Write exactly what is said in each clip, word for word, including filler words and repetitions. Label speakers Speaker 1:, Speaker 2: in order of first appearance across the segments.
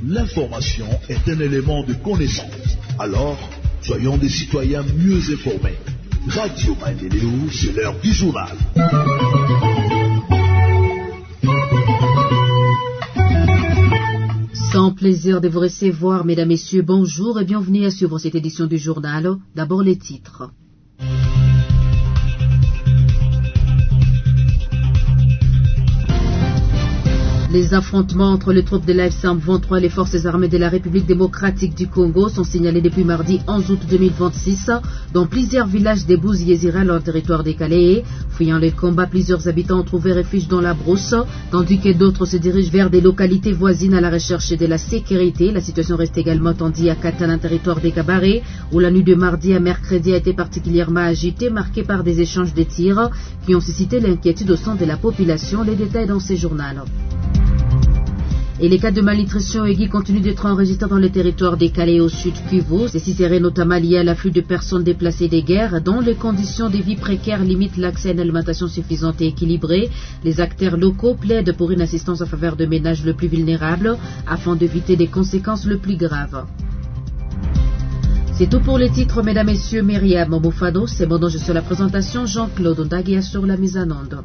Speaker 1: l'information est un élément de connaissance. Alors, soyons des citoyens mieux informés. Radio Maendeleo, c'est l'heure du journal.
Speaker 2: Sans plaisir de vous recevoir, mesdames, messieurs, bonjour et bienvenue à suivre cette édition du journal. D'abord les titres. Les affrontements entre les troupes de l'A F C M vingt-trois et les forces armées de la République démocratique du Congo sont signalés depuis mardi onze août deux mille vingt-six dans plusieurs villages des Bouzi et Zirel en territoire décalé. Fuyant les combats, plusieurs habitants ont trouvé refuge dans la brousse, tandis que d'autres se dirigent vers des localités voisines à la recherche de la sécurité. La situation reste également tendue à Katana, territoire des Cabarets, où la nuit de mardi à mercredi a été particulièrement agitée, marquée par des échanges de tirs qui ont suscité l'inquiétude au sein de la population. Les détails dans ces journaux. Et les cas de malnutrition aiguë continuent d'être enregistrés dans le territoire décalé au sud Kivu. Ceci serait notamment lié à l'afflux de personnes déplacées des guerres dont les conditions de vie précaires limitent l'accès à une alimentation suffisante et équilibrée. Les acteurs locaux plaident pour une assistance en faveur de ménages les plus vulnérables afin d'éviter des conséquences les plus graves. C'est tout pour les titres, mesdames, messieurs. Myriam Moufado, c'est bon dont je suis à la présentation. Jean-Claude Ondaguia sur la mise en onde.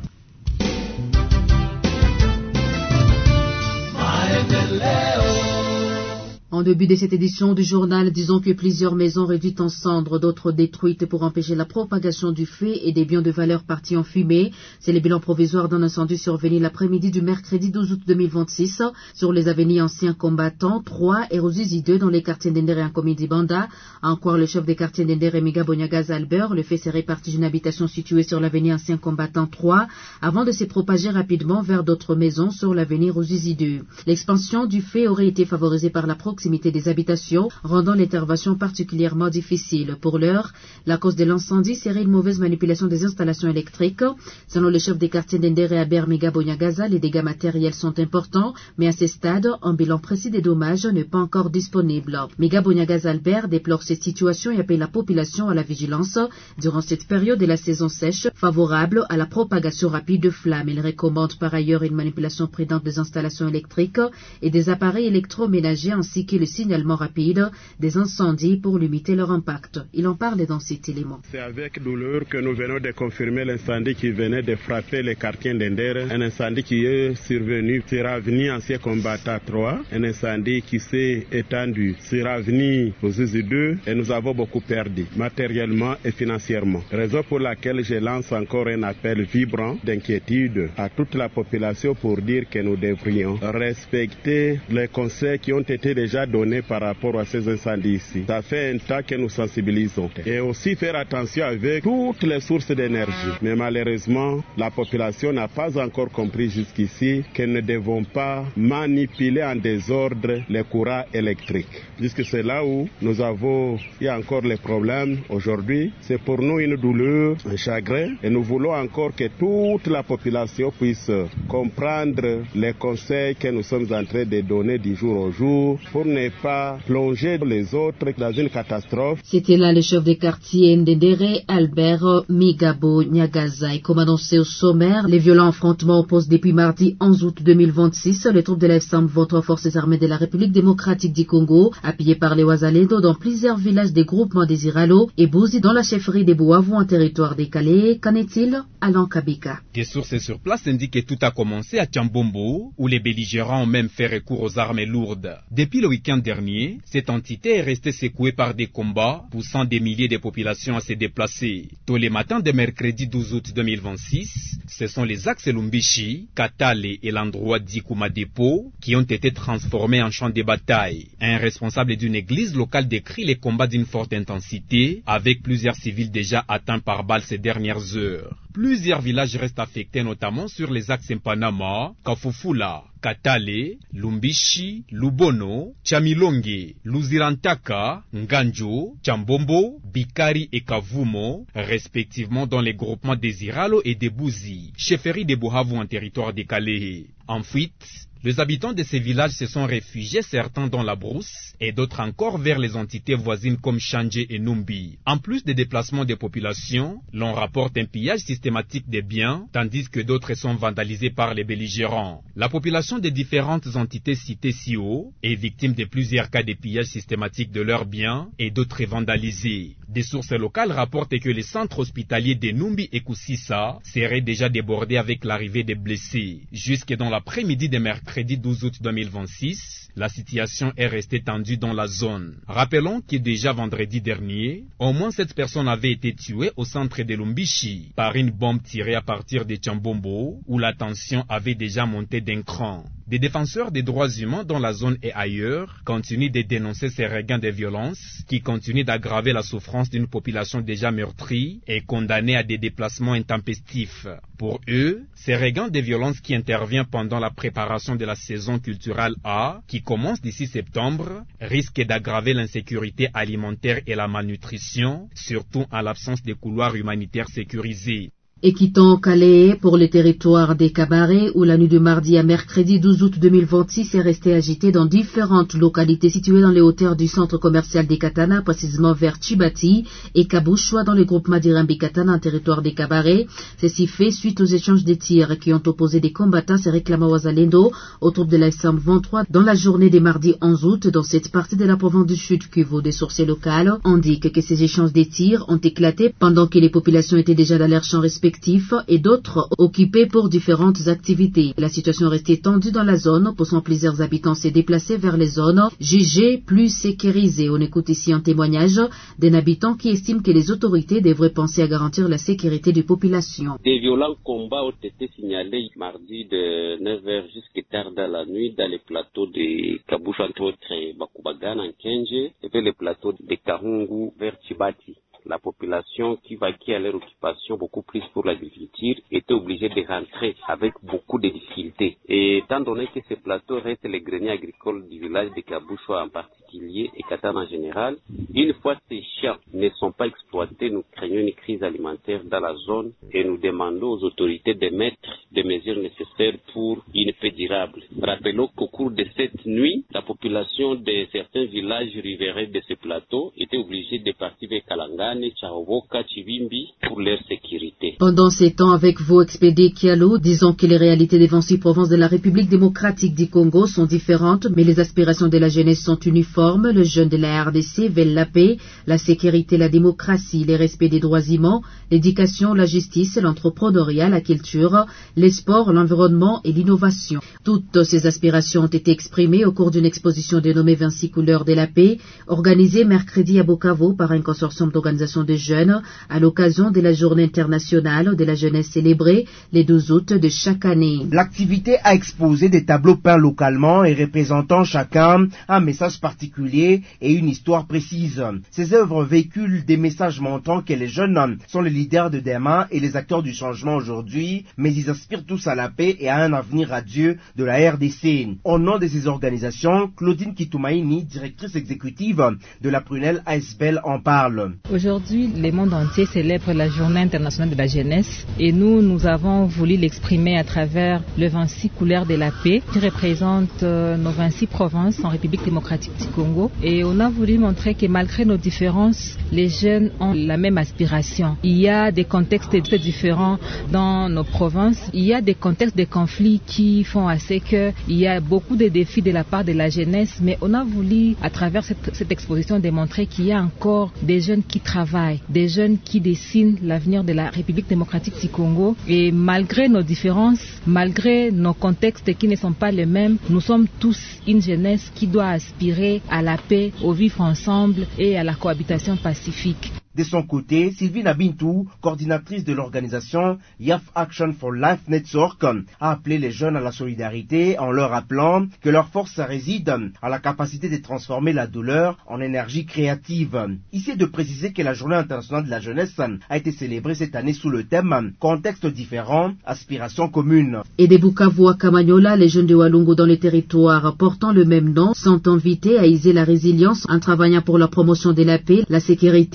Speaker 2: En début de cette édition du journal, disons que plusieurs maisons réduites en cendres, d'autres détruites pour empêcher la propagation du feu et des biens de valeur partis en fumée. C'est le bilan provisoire d'un incendie survenu l'après-midi du mercredi douze août deux mille vingt-six sur les avenirs Anciens Combattants trois et Ruzizi deux dans les quartiers d'Endere et en Komidi Banda. Encore le chef des quartiers d'Endere, Miga Bonyagaza Albert, le fait s'est réparti d'une habitation située sur l'avenue Anciens Combattants trois avant de se propager rapidement vers d'autres maisons sur l'avenue Ruzizi deux. L'expansion du feu aurait été favorisée par la proximité des habitations, rendant l'intervention particulièrement difficile. Pour l'heure, la cause de l'incendie serait une mauvaise manipulation des installations électriques. Selon le chef des quartiers d'Endere et Aber Miga Bonyagaza, les dégâts matériels sont importants, mais à ce stade, un bilan précis des dommages n'est pas encore disponible. Miga Bonyagaza Albert déplore cette situation et appelle la population à la vigilance durant cette période de la saison sèche, favorable à la propagation rapide de flammes. Il recommande par ailleurs une manipulation prudente des installations électriques et des appareils électroménagers ainsi que le signalement rapide des incendies pour limiter leur impact. Il en parle dans cet élément.
Speaker 3: C'est avec douleur que nous venons de confirmer l'incendie qui venait de frapper les quartiers d'Endere, un incendie qui est survenu sur avenue Ancien Combattant trois, un incendie qui s'est étendu sur avenue Ruzizi deux et nous avons beaucoup perdu matériellement et financièrement. Raison pour laquelle je lance encore un appel vibrant d'inquiétude à toute la population pour dire que nous devrions respecter les conseils qui ont été déjà donnés par rapport à ces incendies ici. Ça fait un temps que nous sensibilisons. Et aussi faire attention avec toutes les sources d'énergie. Mais malheureusement, la population n'a pas encore compris jusqu'ici que nous ne devons pas manipuler en désordre les courants électriques. Puisque c'est là où nous avons, il y a encore les problèmes aujourd'hui. C'est pour nous une douleur, un chagrin. Et nous voulons encore que toute la population puisse comprendre les conseils que nous sommes en train de donner du jour au jour pour ne pas plonger les autres dans une catastrophe.
Speaker 2: C'était là le chef des quartiers Ndendere, Albert Migabo Nyagaza. Et comme annoncé au sommaire, les violents affrontements opposent depuis mardi onze août deux mille vingt-six les troupes de l'A F C M vingt-trois forces armées de la République démocratique du Congo, appuyées par les Wazalendo dans plusieurs villages des groupements des Iralo et Bouzi dans la chefferie des Bouavou en territoire décalé. Qu'en est-il? Alain Kabika.
Speaker 4: Des sources sur place indiquent que tout a commencé à Tchambombo, où les belligérants ont même fait recours aux armes lourdes. Depuis le week-end dernier, cette entité est restée secouée par des combats, poussant des milliers de populations à se déplacer. Tôt les matins de mercredi douze août deux mille vingt-six, ce sont les axes Lumbishi, Katale et l'endroit d'Ikuma Depot qui ont été transformés en champ de bataille. Un responsable d'une église locale décrit les combats d'une forte intensité, avec plusieurs civils déjà atteints par balles ces dernières heures. Plusieurs villages restent affectés, notamment sur les axes Mpanama, Kafufula, Katale, Lumbishi, Lubono, Chamilonge, Luzirantaka, Nganjo, Chambombo, Bikari et Kavumo, respectivement dans les groupements des Iralo et des Bouzi, chefferie des Bouhavou en territoire décalé. En fuite, Les habitants de ces villages se sont réfugiés, certains dans la brousse et d'autres encore vers les entités voisines comme Changé et Numbi. En plus des déplacements des populations, l'on rapporte un pillage systématique des biens, tandis que d'autres sont vandalisés par les belligérants. La population des différentes entités citées si haut est victime de plusieurs cas de pillage systématique de leurs biens et d'autres vandalisés. Des sources locales rapportent que les centres hospitaliers de Numbi et Koussissa seraient déjà débordés avec l'arrivée des blessés. Jusque dans l'après-midi de mercredi douze août deux mille vingt-six, la situation est restée tendue dans la zone. Rappelons que déjà vendredi dernier, au moins sept personnes avaient été tuées au centre de Lumbishi par une bombe tirée à partir de Tchambombo, où la tension avait déjà monté d'un cran. Des défenseurs des droits humains dans la zone et ailleurs continuent de dénoncer ces regains de violence qui continuent d'aggraver la souffrance d'une population déjà meurtrie et condamnée à des déplacements intempestifs. Pour eux, ces regains de violence qui interviennent pendant la préparation de la saison culturelle A, qui commence d'ici septembre, risquent d'aggraver l'insécurité alimentaire et la malnutrition, surtout en l'absence de couloirs humanitaires sécurisés.
Speaker 2: Et quittant Calais pour le territoire des Cabarets, où la nuit de mardi à mercredi douze août deux mille vingt-six est restée agitée dans différentes localités situées dans les hauteurs du centre commercial des Katana, précisément vers Chibati et Kabouchoua dans le groupement d'Irambi Katana, un territoire des Cabarets. Ceci fait suite aux échanges de tirs qui ont opposé des combattants et réclamant Wazalendo aux troupes de la S M vingt-trois dans la journée des mardi onze août dans cette partie de la province du Sud Kivu. Des sources locales indiquent que ces échanges de tirs ont éclaté pendant que les populations étaient déjà dans leurs champs respectifs et d'autres occupés pour différentes activités. La situation restait tendue dans la zone, poussant plusieurs habitants se déplacer vers les zones jugées plus sécurisées. On écoute ici un témoignage d'un habitant qui estime que les autorités devraient penser à garantir la sécurité des populations.
Speaker 5: Des violents combats ont été signalés mardi de neuf heures jusqu'à tard dans la nuit dans les plateaux de Kabouche entre autres Bakubagana en Kenje et puis les plateaux de Kahungu vers Chibati. La population qui vaquait à leur occupation beaucoup plus pour l'agriculture était obligée de rentrer avec beaucoup de difficultés. Et étant donné que ces plateaux restent les greniers agricoles du village de Kabouchoua en particulier et Katana en général, une fois ces champs ne sont pas exploités, nous craignons une crise alimentaire dans la zone et nous demandons aux autorités de mettre des mesures nécessaires pour une paix durable. Rappelons qu'au cours de cette nuit, la population de certains villages riverains de ces plateaux était obligée de partir vers Kalanga, pour leur sécurité.
Speaker 2: Pendant ces temps, avec vous, Expédé Kialo, disons que les réalités des vingt-six provinces de la République démocratique du Congo sont différentes, mais les aspirations de la jeunesse sont uniformes. Le jeune de la R D C veulent la paix, la sécurité, la démocratie, le respect des droits humains, l'éducation, la justice, l'entrepreneuriat, la culture, les sports, l'environnement et l'innovation. Toutes ces aspirations ont été exprimées au cours d'une exposition dénommée vingt-six couleurs de la paix, organisée mercredi à Bukavu par un consortium d'organisations des jeunes à l'occasion de la journée internationale de la jeunesse célébrée les douze août de chaque année.
Speaker 6: L'activité a exposé des tableaux peints localement et représentant chacun un message particulier et une histoire précise. Ces œuvres véhiculent des messages montrant que les jeunes sont les leaders de demain et les acteurs du changement aujourd'hui, mais ils aspirent tous à la paix et à un avenir radieux de la R D C. Au nom de ces organisations, Claudine Kitoumaïni, directrice exécutive de la Prunelle A S B L, en parle.
Speaker 7: Aujourd'hui, le monde entier célèbre la Journée internationale de la jeunesse et nous, nous avons voulu l'exprimer à travers le vingt-six couleurs de la paix qui représente euh, nos vingt-six provinces en République démocratique du Congo. Et on a voulu montrer que malgré nos différences, les jeunes ont la même aspiration. Il y a des contextes différents dans nos provinces. Il y a des contextes de conflits qui font assez que il y a beaucoup de défis de la part de la jeunesse, mais on a voulu à travers cette, cette exposition démontrer qu'il y a encore des jeunes qui travaillent, des jeunes qui dessinent l'avenir de la République démocratique du Congo. Et malgré nos différences, malgré nos contextes qui ne sont pas les mêmes, nous sommes tous une jeunesse qui doit aspirer à la paix, au vivre ensemble et à la cohabitation pacifique.
Speaker 6: De son côté, Sylvie Nabintou, coordinatrice de l'organisation Youth Action for Life Network, a appelé les jeunes à la solidarité en leur rappelant que leur force réside à la capacité de transformer la douleur en énergie créative. Ici, de préciser que la Journée internationale de la jeunesse a été célébrée cette année sous le thème « Contexte différent, aspiration commune ».
Speaker 2: Et des Bukavu à Kamanyola, les jeunes de Walungu dans les territoires portant le même nom sont invités à iser la résilience en travaillant pour la promotion de la paix, la sécurité, la cohésion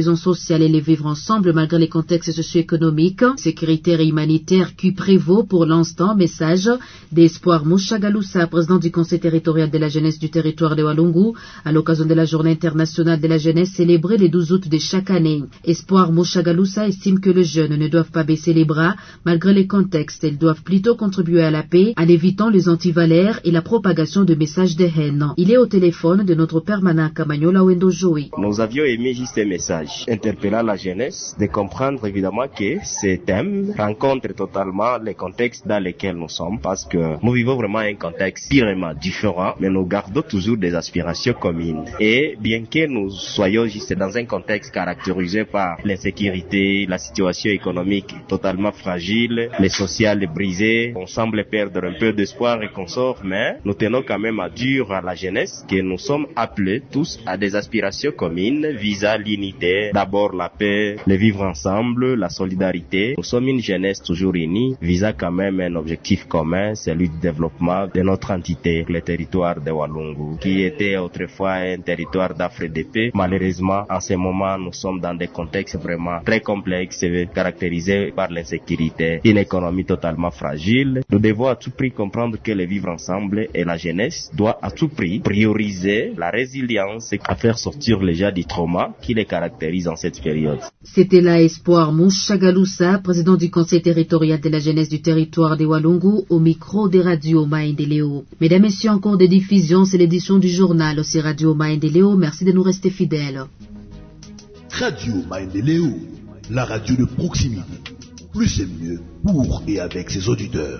Speaker 2: cohésion sociale et les vivre ensemble malgré les contextes socio-économiques, sécuritaires et humanitaires qui prévaut pour l'instant. Message d'Espoir Mouchagaloussa, président du Conseil territorial de la jeunesse du territoire de Walungu, à l'occasion de la Journée internationale de la jeunesse célébrée le douze août de chaque année. Espoir Mouchagaloussa estime que les jeunes ne doivent pas baisser les bras malgré les contextes. Ils doivent plutôt contribuer à la paix en évitant les antivaleurs et la propagation de messages de haine. Il est au téléphone de notre permanent Kamanyola Wendo Joey.
Speaker 8: Nous avions émis juste un message interpellant la jeunesse de comprendre évidemment que ces thèmes rencontrent totalement les contextes dans lesquels nous sommes, parce que nous vivons vraiment un contexte purement différent, mais nous gardons toujours des aspirations communes. Et bien que nous soyons juste dans un contexte caractérisé par l'insécurité, la situation économique totalement fragile, les sociales brisées, on semble perdre un peu d'espoir et consort, mais nous tenons quand même à dire à la jeunesse que nous sommes appelés tous à des aspirations communes visant l'unité, d'abord la paix, le vivre ensemble, la solidarité. Nous sommes une jeunesse toujours unie visant quand même un objectif commun, celui du développement de notre entité, le territoire de Walungu, qui était autrefois un territoire d'Afrique de paix. Malheureusement, en ce moment, nous sommes dans des contextes vraiment très complexes, caractérisés par l'insécurité, une économie totalement fragile. Nous devons à tout prix comprendre que le vivre ensemble et la jeunesse doit à tout prix prioriser la résilience et à faire sortir les gens du trauma qui les caractérise en cette période.
Speaker 2: C'était là Espoir Mouchagaloussa, président du Conseil territorial de la jeunesse du territoire de Walungu, au micro des radios Maendeleo. Mesdames et messieurs, en cours de diffusion, c'est l'édition du journal aussi Radio Maendeleo. Merci de nous rester fidèles.
Speaker 1: Radio Maendeleo, la radio de proximité. Plus et mieux pour et avec ses auditeurs.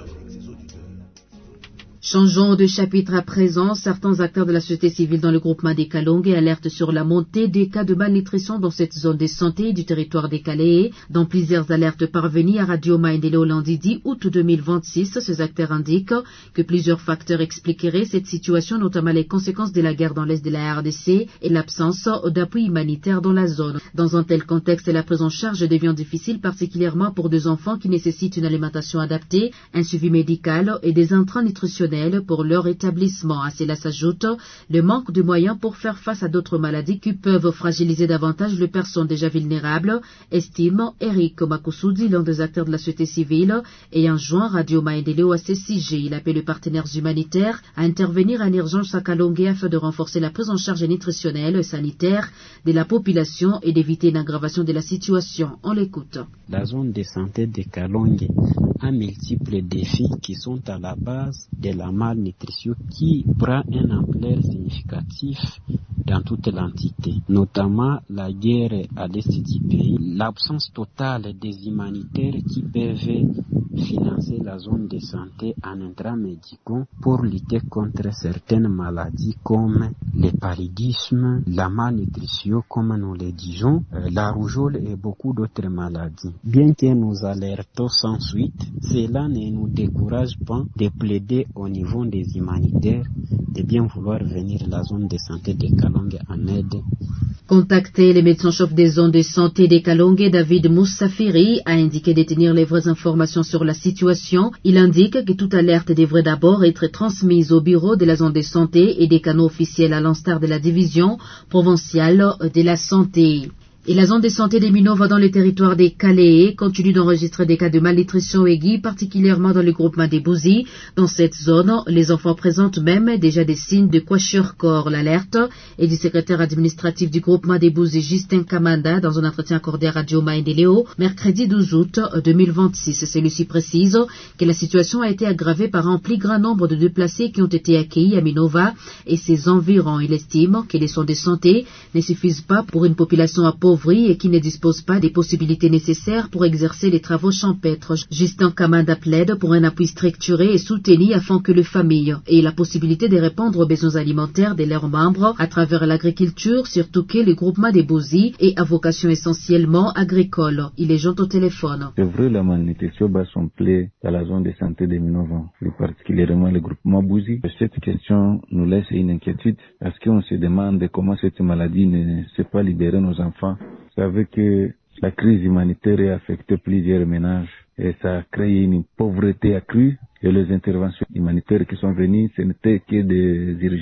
Speaker 2: Changeons de chapitre à présent. Certains acteurs de la société civile dans le groupement des Kalongue alertent sur la montée des cas de malnutrition dans cette zone de santé du territoire des Calais. Dans plusieurs alertes parvenues à Radio Maendeleo lundi dix août deux mille vingt-six, ces acteurs indiquent que plusieurs facteurs expliqueraient cette situation, notamment les conséquences de la guerre dans l'est de la R D C et l'absence d'appui humanitaire dans la zone. Dans un tel contexte, la prise en charge devient difficile, particulièrement pour des enfants qui nécessitent une alimentation adaptée, un suivi médical et des intrants nutritionnels pour leur établissement. À cela s'ajoute le manque de moyens pour faire face à d'autres maladies qui peuvent fragiliser davantage les personnes déjà vulnérables, estime Eric Makosoudi, l'un des acteurs de la société civile, et en juin Radio Maendeleo à ce sujet. Il appelle les partenaires humanitaires à intervenir en urgence à Kalongue afin de renforcer la prise en charge nutritionnelle et sanitaire de la population et d'éviter une aggravation de la situation. On l'écoute.
Speaker 9: La zone de santé de Kalongue a multiples défis qui sont à la base de la malnutrition qui prend une ampleur significative dans toute l'entité, notamment la guerre à l'est du pays, l'absence totale des humanitaires qui peuvent financer la zone de santé en intrants médicaux pour lutter contre certaines maladies comme le paludisme, la malnutrition, comme nous le disons, la rougeole et beaucoup d'autres maladies. Bien que nous alertons sans suite, cela ne nous décourage pas de plaider au niveau des humanitaires de bien vouloir venir à la zone de santé de Kalongue en aide.
Speaker 2: Contacté, le médecin-chef des zones de santé de Kalongue, David Moussafiri, a indiqué détenir les vraies informations sur la situation. Il indique que toute alerte devrait d'abord être transmise au bureau de la zone de santé et des canaux officiels à l'instar de la division provinciale de la santé. Et la zone de santé des Minova dans le territoire des Calais continue d'enregistrer des cas de malnutrition aiguë, particulièrement dans le groupement des Bouzy. Dans cette zone, les enfants présentent même déjà des signes de kwashiorkor. L'alerte est du secrétaire administratif du groupement des Bouzy, Justin Kamanda, dans un entretien accordé à Radio Maendeleo, mercredi douze août deux mille vingt-six. Celui-ci précise que la situation a été aggravée par un plus grand nombre de déplacés qui ont été accueillis à Minova et ses environs. Il estime que les soins de santé ne suffisent pas pour une population appauvrie et qui ne dispose pas des possibilités nécessaires pour exercer les travaux champêtres. Justin Kamanda plaide pour un appui structuré et soutenu afin que les familles aient la possibilité de répondre aux besoins alimentaires de leurs membres à travers l'agriculture, surtout que le groupement des Bouzy est à vocation essentiellement agricole. Il est joint au téléphone.
Speaker 10: C'est vrai, la malnutrition bat son plaie dans la zone de santé des Minova, plus particulièrement le groupement Bouzy. Cette question nous laisse une inquiétude parce qu'on se demande comment cette maladie ne s'est pas libérée nos enfants. Vous savez que la crise humanitaire a affecté plusieurs ménages et ça a créé une pauvreté accrue et les interventions humanitaires qui sont venues, ce n'étaient que des urgences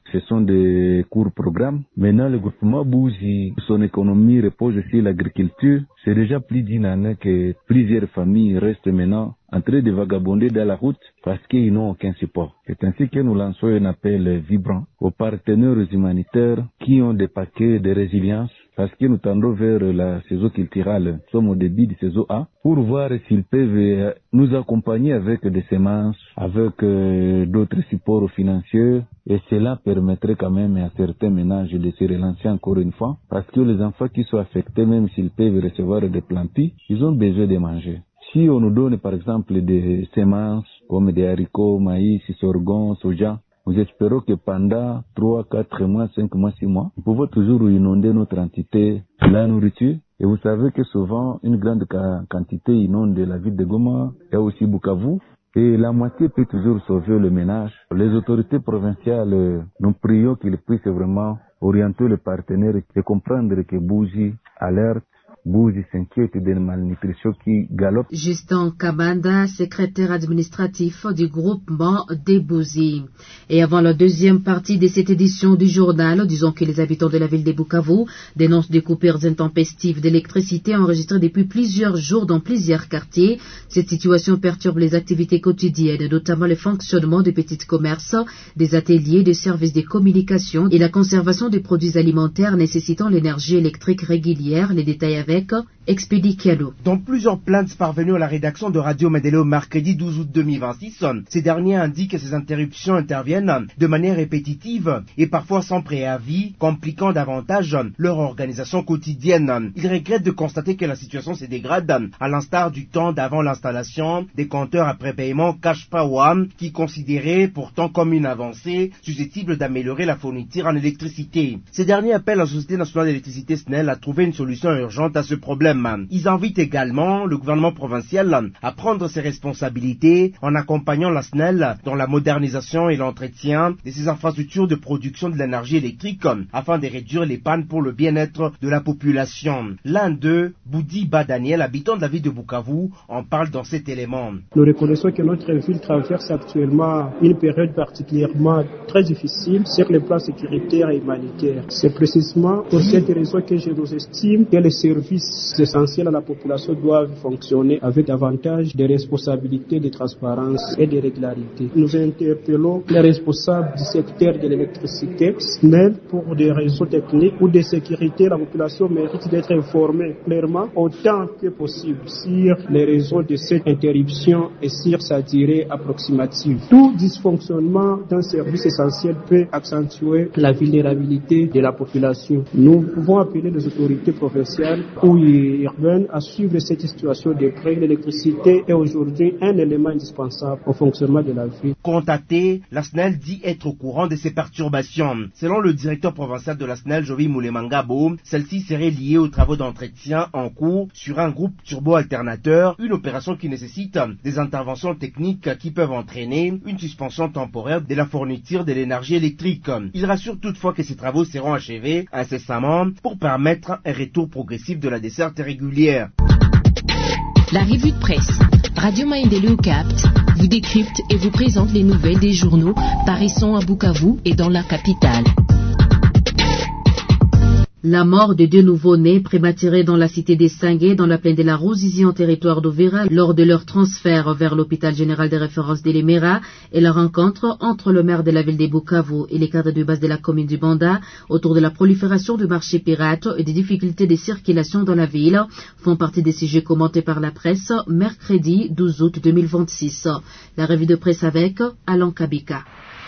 Speaker 10: ce sont des courts programmes. Maintenant, le groupement Bouzi, son économie repose sur l'agriculture. C'est déjà plus d'une année que plusieurs familles restent maintenant en train de vagabonder dans la route parce qu'ils n'ont aucun support. C'est ainsi que nous lançons un appel vibrant aux partenaires humanitaires qui ont des paquets de résilience parce que nous tendons vers la saison culturelle. Nous sommes au début de saison A pour voir s'ils peuvent nous accompagner avec des semences, avec euh, d'autres supports financiers. Et cela permettrait quand même à certains ménages de se relancer encore une fois parce que les enfants qui sont affectés, même s'ils peuvent recevoir des plantis, ils ont besoin de manger. Si on nous donne par exemple des semences comme des haricots, maïs, sorgho, soja, nous espérons que pendant trois, quatre mois, cinq mois, six mois, nous pouvons toujours inonder notre entité de la nourriture. Et vous savez que souvent, une grande quantité inonde la ville de Goma et aussi Bukavu. Et la moitié peut toujours sauver le ménage. Les autorités provinciales, nous prions qu'ils puissent vraiment orienter les partenaires et comprendre que Bouzi alerte, Bouzi s'inquiète d'une malnutrition qui galope.
Speaker 2: Justin Kabanda, secrétaire administratif du groupement des Bouzi. Et avant la deuxième partie de cette édition du journal, disons que les habitants de la ville de Bukavu dénoncent des coupures intempestives d'électricité enregistrées depuis plusieurs jours dans plusieurs quartiers. Cette situation perturbe les activités quotidiennes, notamment le fonctionnement des petits commerces, des ateliers, des services de communication et la conservation des produits alimentaires nécessitant l'énergie électrique régulière. Les détails avec Expédie Kialo.
Speaker 6: Dans plusieurs plaintes parvenues à la rédaction de Radio Medelo mercredi douze août deux mille vingt-six, ces derniers indiquent que ces interruptions interviennent de manière répétitive et parfois sans préavis, compliquant davantage leur organisation quotidienne. Ils regrettent de constater que la situation se dégrade, à l'instar du temps d'avant l'installation des compteurs après paiement Cash Power, qui considéraient pourtant comme une avancée susceptible d'améliorer la fourniture en électricité. Ces derniers appellent la Société nationale d'électricité S N E L à trouver une solution urgente à ce problème. Ils invitent également le gouvernement provincial à prendre ses responsabilités en accompagnant la S N E L dans la modernisation et l'entretien de ses infrastructures de production de l'énergie électrique afin de réduire les pannes pour le bien-être de la population. L'un d'eux, Boudiba Daniel, habitant de la ville de Bukavu, en parle dans cet élément.
Speaker 11: Nous reconnaissons que notre ville traverse actuellement une période particulièrement très difficile sur le plan sécuritaire et humanitaire. C'est précisément pour cette raison que je nous estime que les services essentiels à la population doivent fonctionner avec davantage de responsabilités, de transparence et de régularité. Nous interpellons les responsables du secteur de l'électricité, S N E L, pour des raisons techniques ou de sécurité. La population mérite d'être informée clairement autant que possible sur les raisons de cette interruption et sur sa durée approximative. Tout dysfonctionnement d'un service essentiel peut accentuer la vulnérabilité de la population. Nous pouvons appeler les autorités provinciales ou urbaine à suivre cette situation de près. L'électricité est aujourd'hui un élément indispensable au fonctionnement de la ville.
Speaker 6: Contacté, la S N E L dit être au courant de ces perturbations. Selon le directeur provincial de la S N E L, Jovi Moulemangabo, celle-ci serait liée aux travaux d'entretien en cours sur un groupe turbo-alternateur, une opération qui nécessite des interventions techniques qui peuvent entraîner une suspension temporaire de la fourniture de l'énergie électrique. Il rassure toutefois que ces travaux seront achevés incessamment pour permettre un retour progressif de la desserte régulière.
Speaker 12: La revue de presse Radio Maendeleo capte, vous décrypte et vous présente les nouvelles des journaux paraissant à Bukavu et dans la capitale.
Speaker 2: La mort de deux nouveau-nés prématurés dans la cité des Sangué, dans la plaine de la Ruzizi en territoire d'Uvira, lors de leur transfert vers l'hôpital général de référence de Lemera, et la rencontre entre le maire de la ville de Bukavu et les cadres de base de la commune du Banda autour de la prolifération du marché pirate et des difficultés de circulation dans la ville font partie des sujets commentés par la presse mercredi douze août deux mille vingt-six. La revue de presse avec Alain Kabika.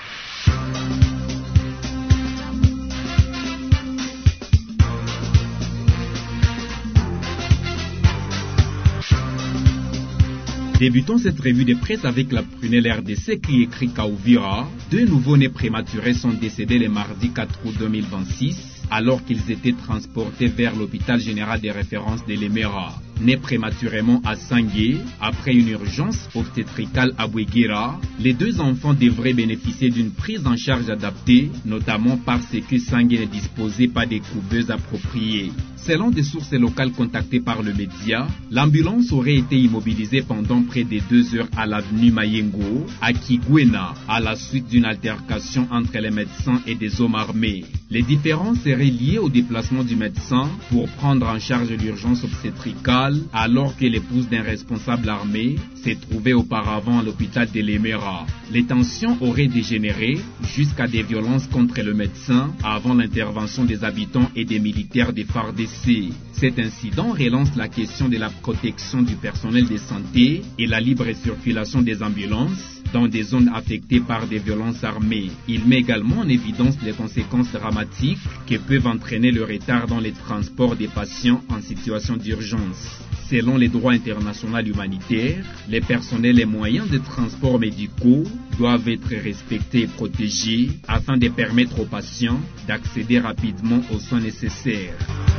Speaker 4: Débutons cette revue de presse avec la prunelle R D C qui écrit qu'à Uvira, deux nouveau-nés prématurés sont décédés le mardi quatre août deux mille vingt-six alors qu'ils étaient transportés vers l'hôpital général des références de Lemera. né prématurément à Sangué après une urgence obstétricale à Bouéguira. Les deux enfants devraient bénéficier d'une prise en charge adaptée, notamment parce que Sangué ne disposait pas des couveuses appropriées. Selon des sources locales contactées par le média, l'ambulance aurait été immobilisée pendant près de deux heures à l'avenue Mayengo, à Kigwena, à la suite d'une altercation entre les médecins et des hommes armés. Les différends seraient liés au déplacement du médecin pour prendre en charge l'urgence obstétricale, alors que l'épouse d'un responsable armé s'est trouvée auparavant à l'hôpital de l'Emera. Les tensions auraient dégénéré jusqu'à des violences contre le médecin avant l'intervention des habitants et des militaires des F A R D C. Cet incident relance la question de la protection du personnel de santé et la libre circulation des ambulances dans des zones affectées par des violences armées. Il met également en évidence les conséquences dramatiques que peuvent entraîner le retard dans les transports des patients en situation d'urgence. Selon les droits internationaux humanitaires, les personnels et moyens de transport médicaux doivent être respectés et protégés afin de permettre aux patients d'accéder rapidement aux soins nécessaires.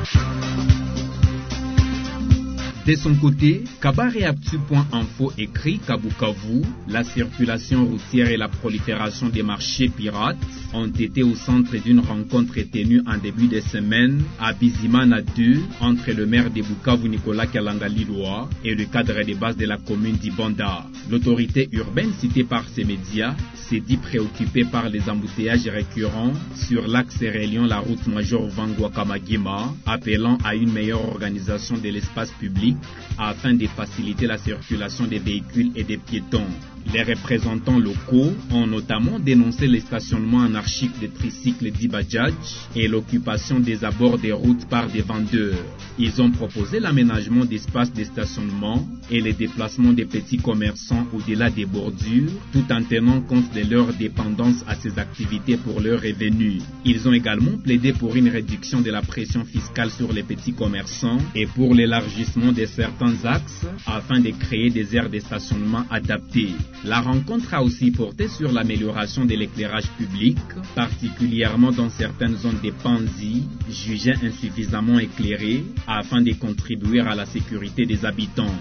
Speaker 4: De son côté, Kabareactu point info écrit qu'à Bukavu, la circulation routière et la prolifération des marchés pirates ont été au centre d'une rencontre tenue en début de semaine à Bizimana deux entre le maire de Bukavu Nicolas Kalanga-Liloa et le cadre de base de la commune d'Ibanda. L'autorité urbaine citée par ces médias s'est dit préoccupée par les embouteillages récurrents sur l'axe reliant la route Major Vangwa-Kamagima, appelant à une meilleure organisation de l'espace public afin de faciliter la circulation des véhicules et des piétons. Les représentants locaux ont notamment dénoncé les stationnements anarchiques des tricycles d'Ibadjadj et l'occupation des abords des routes par des vendeurs. Ils ont proposé l'aménagement d'espaces de stationnement et le déplacement des petits commerçants au-delà des bordures, tout en tenant compte de leur dépendance à ces activités pour leurs revenus. Ils ont également plaidé pour une réduction de la pression fiscale sur les petits commerçants et pour l'élargissement de certains axes afin de créer des aires de stationnement adaptées. La rencontre a aussi porté sur l'amélioration de l'éclairage public, particulièrement dans certaines zones de Panzi, jugées insuffisamment éclairées, afin de contribuer à la sécurité des habitants.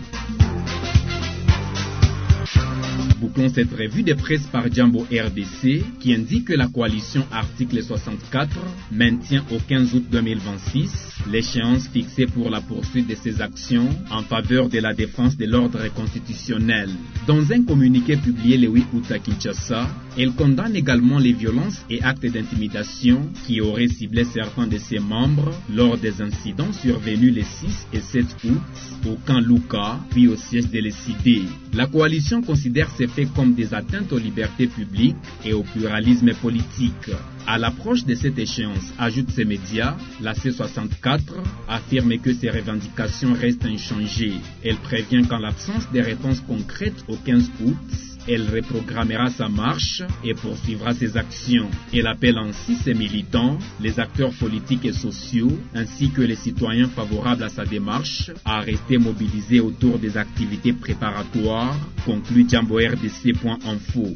Speaker 4: Bouclons cette revue de presse par Jambo R D C qui indique que la coalition Article soixante-quatre maintient au quinze août deux mille vingt-six l'échéance fixée pour la poursuite de ses actions en faveur de la défense de l'ordre constitutionnel. Dans un communiqué publié le huit août à Kinshasa, elle condamne également les violences et actes d'intimidation qui auraient ciblé certains de ses membres lors des incidents survenus les six et sept août au camp Luka puis au siège de l'E C I D. La coalition considère ces faits comme des atteintes aux libertés publiques et au pluralisme politique. À l'approche de cette échéance, ajoute ces médias, la C soixante-quatre affirme que ces revendications restent inchangées. Elle prévient qu'en l'absence de réponses concrètes au quinze août, elle reprogrammera sa marche et poursuivra ses actions. Elle appelle ainsi ses militants, les acteurs politiques et sociaux, ainsi que les citoyens favorables à sa démarche, à rester mobilisés autour des activités préparatoires, conclut Jambo R D C point info.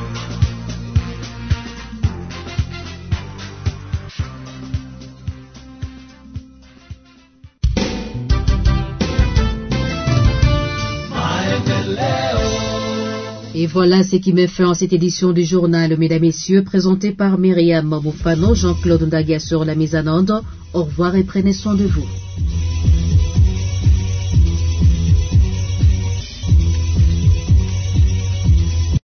Speaker 2: Et voilà ce qui met fin à cette édition du journal, mesdames et messieurs, présenté par Myriam Moufano, Jean-Claude Ndaga sur la mise en onde. Au revoir et prenez soin de vous.